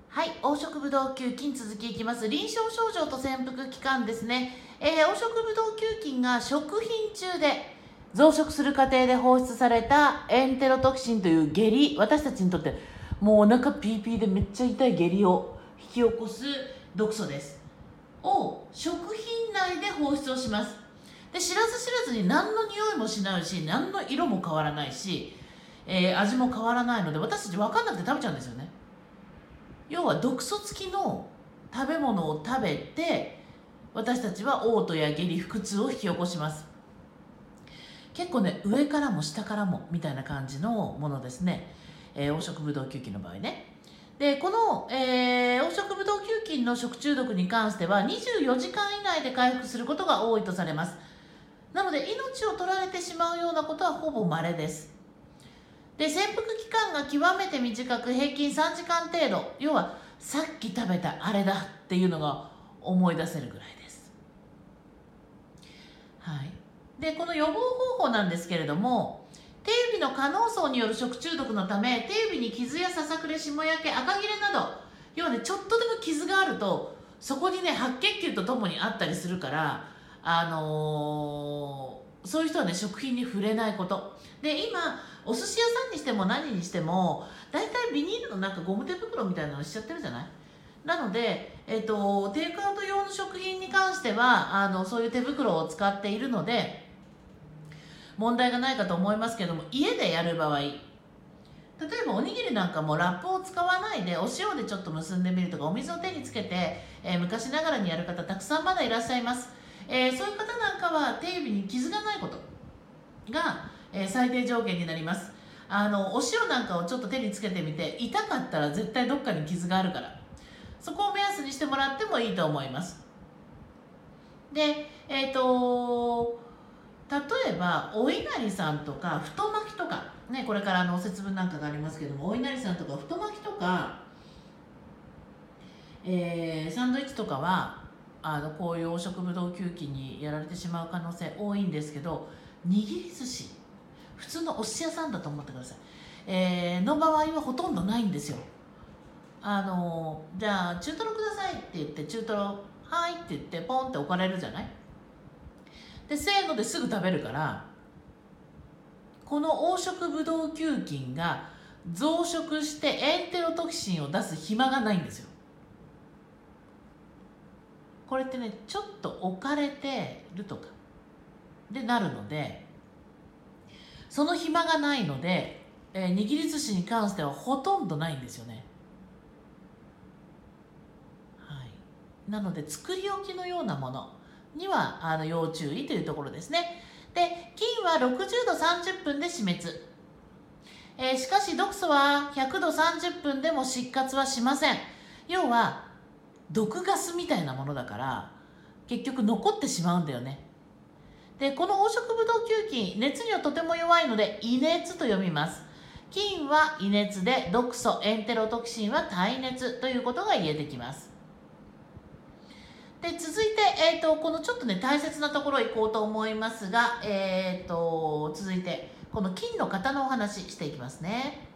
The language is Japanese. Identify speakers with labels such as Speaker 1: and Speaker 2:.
Speaker 1: はい、黄色ブドウ球菌続きいきます。臨床症状と潜伏期間ですね。黄色ブドウ球菌が食品中で増殖する過程で放出されたエンテロトキシンという下痢、私たちにとってもうお腹ピーピーでめっちゃ痛い下痢を引き起こす毒素です。を食品内で放出をします。で、知らず知らずに何の匂いもしないし、何の色も変わらないし、味も変わらないので、私たち分かんなくて食べちゃうんですよね。要は毒素付きの食べ物を食べて、私たちは嘔吐や下痢、腹痛を引き起こします。結構ね、上からも下からもみたいな感じのものですね。黄色ブドウ球菌の場合ね。で、この、黄色ブドウ球菌の食中毒に関しては24時間以内で回復することが多いとされます。なので命を取られてしまうようなことはほぼ稀です。で、潜伏期間が極めて短く、平均3時間程度、要はさっき食べたあれだっていうのが思い出せるぐらいです。はい。で、この予防方法なんですけれども、手指の可能層による食中毒のため、手指に傷やささくれ、霜焼け、赤切れなど、要はね、ちょっとでも傷があると、そこにね、白血球とともにあったりするから、そういう人はね、食品に触れないこと。で、今、お寿司屋さんにしても何にしても、大体ビニールの中ゴム手袋みたいなのしちゃってるじゃない。なので、テイクアウト用の食品に関しては、そういう手袋を使っているので、問題がないかと思いますけども、家でやる場合、例えばおにぎりなんかもラップを使わないでお塩でちょっと結んでみるとか、お水を手につけて、昔ながらにやる方たくさんまだいらっしゃいます。そういう方なんかは手指に傷がないことが、最低条件になります。お塩なんかをちょっと手につけてみて、痛かったら絶対どっかに傷があるから、そこを目安にしてもらってもいいと思います。で、例えばお稲荷さんとか太巻きとかね、これから節分なんかがありますけども、お稲荷さんとか太巻きとか、サンドイッチとかはこういう黄色ブドウ球菌にやられてしまう可能性多いんですけど、握り寿司、普通のお寿司屋さんだと思ってください、の場合はほとんどないんですよ。じゃあ中トロくださいって言って、中トロはいって言ってポンって置かれるじゃない。で、せーのですぐ食べるから、この黄色ブドウ球菌が増殖してエンテロトキシンを出す暇がないんですよ。これってね、ちょっと置かれてるとかでなるので、その暇がないので、握り寿司に関してはほとんどないんですよね。はい。なので作り置きのようなものには要注意というところですね。で、菌は60度30分で死滅。しかし毒素は100度30分でも失活はしません。要は毒ガスみたいなものだから結局残ってしまうんだよね。で、この黄色ブドウ球菌、熱にはとても弱いので胃熱と読みます。菌は胃熱で、毒素エンテロトキシンは耐熱ということが言えてきます。で、続いて、このちょっとね、大切なところ行こうと思いますが、続いて、この菌の型のお話していきますね。